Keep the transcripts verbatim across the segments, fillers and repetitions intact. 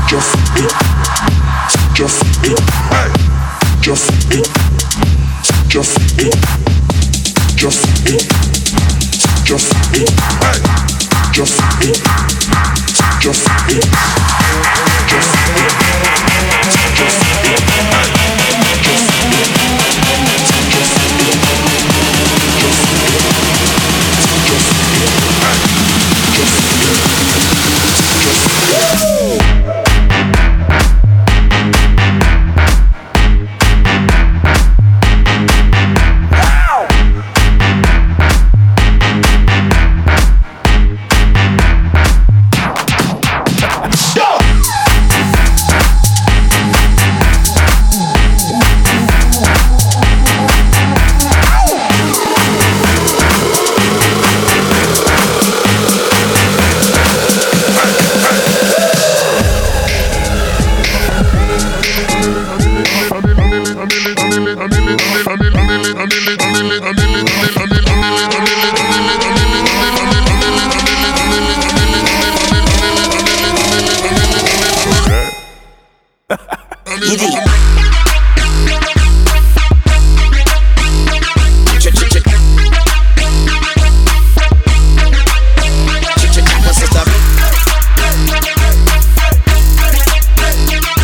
Just it, just it, hey. Just it, just it, just it, just it, hey. Just it, just it, just it, just it, hey. Just it, just it, just it, just it, hey. Just it, just it.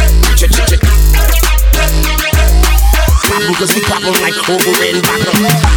Cause we pop 'em like over and back up.